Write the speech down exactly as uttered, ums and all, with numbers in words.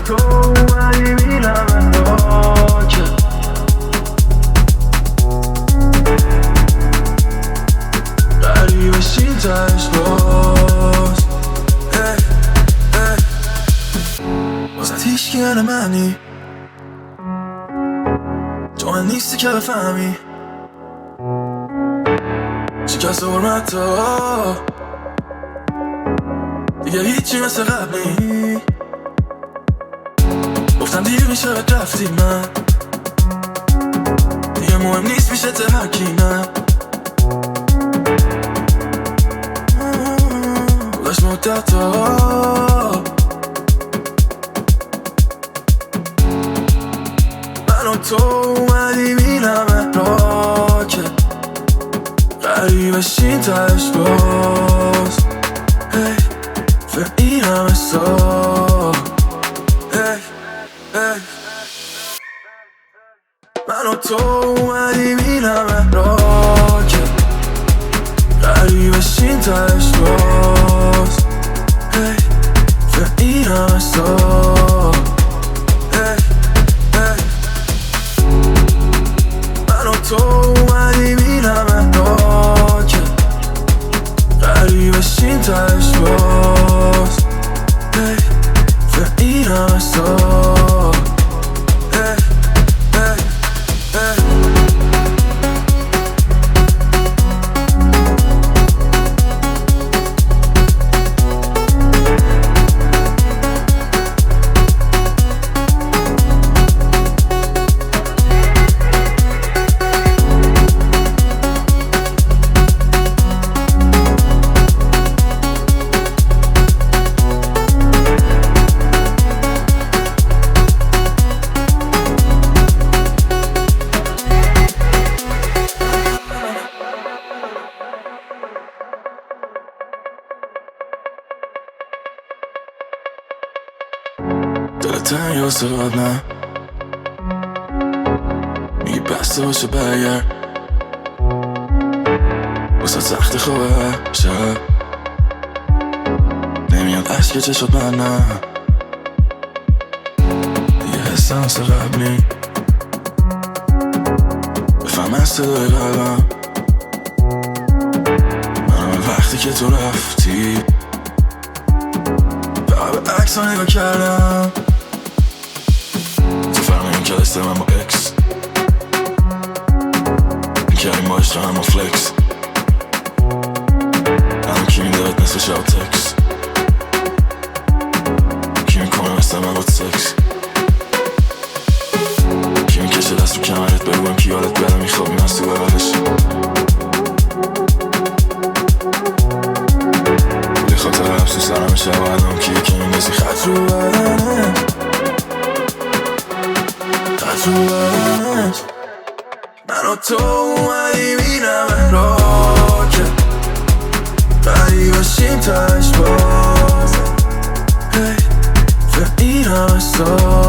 تو اومدی میرم انداکه غریبه شین تش باز ای ای بازت هیچکی یعنی منی تو من نیستی که بفهمی شکست حرمت ها دیگه هیچی مثل قبل نی گفتم دیر میشه بهت رفتی من دیگه مهم نیست میشه ته حکیمم گذاشت مدت ها من و تو اومدی میرم راکه غریبه شین تش باز هی به این همه سال هی هی من و تو اومدی میرم راکه غریبه شین تش باز هی به این همه سال هی هی من و تو اومدی میرم راکه غریبه شین تش باز هی به این همه سال هی هی هی دلتن یا سراد نه میگی بسته باشه برگر واسه سخت خوبه شب نمیاد عشق چشات من نه دیگه حسم مثل قبلی بفهم از صدای قلبم من وقتی که تو رفتی به عکس ها نگاه کردم تو فرق این کلسته من با اکس میکردیم باش تو همه فلکس همه کی میدهد نصف شب تکس کی میکنه مثل من بود سکس کی میکشه دست رو کمرت بگویم کی یادت بره میخوابیم از تو بغلش به خاطر حبس و سرم شب الان کیه که میندازی خط رو بدنه خط رو بدنه من و تو اومدی میرم راکه غریبه شین تش باز هی به این همه سال